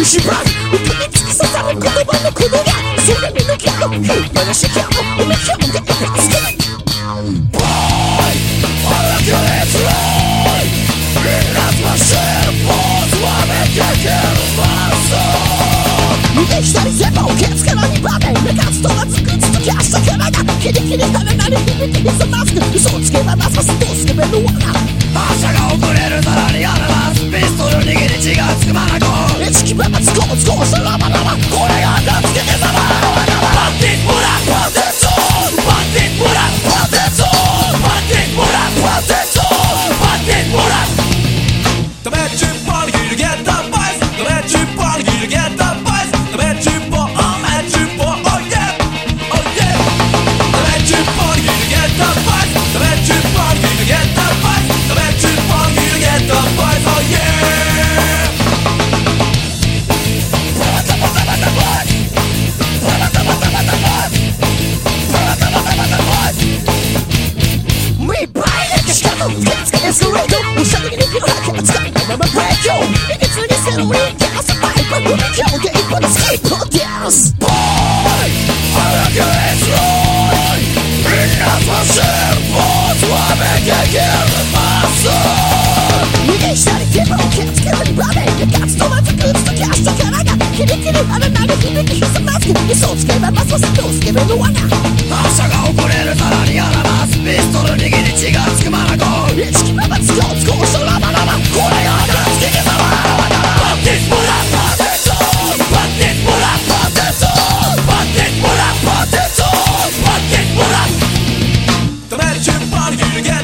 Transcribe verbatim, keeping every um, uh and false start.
一番奥に突き刺さる言葉の鼓動がそれ見抜けろ話し合うおめきゃもがつけないボーイ荒くれつらいみんなと走るポーズはめかけるマス右左前方ケツからにばね目がつとらつくつとキャストキャラがキリキリ跳ねなり響きひざマスク嘘をつけばますますとつけべるわな発射が遅れるさらにやめますピストル握り血がつくまなこ一気ばばつこうつこうしたらばらばこれが名付けてざまパンティンブラパンテットパンティンブラパンテットパンティンブラパンテットパンティンブラ The magic ball, you get the voice. The magic ball, you get the voice. The magic ball, oh magic ball, oh yeah, oh yeah. The magic ball, you get the voice. The magic ball, you get the voice. The magic ball, you get the voice, oh yeah. Me buy it, just got the gas, gas, the radio. I'm shutting it, you know I can't stop. I'm a break you. It's really settle me, gas, I'm fine, but we kill the ape on the skateboard dance. Boy,荒くれつらいみんなと走るポーズはめかけるマス右左前方ケツからにばね目がつとらつくつとキャストキャラがキリキリ跳ねなり響きひざマスク嘘をつけばますますとつけべるわな発射が遅れるさらにやらますピストル握り血がつくまなこ一気ばばつこうつこうしたらばらばこれが名付けてざまパンティンブラパンテットパンティンブラパンテットパンティンブラパンテットパンティンブラ The magic ball, you get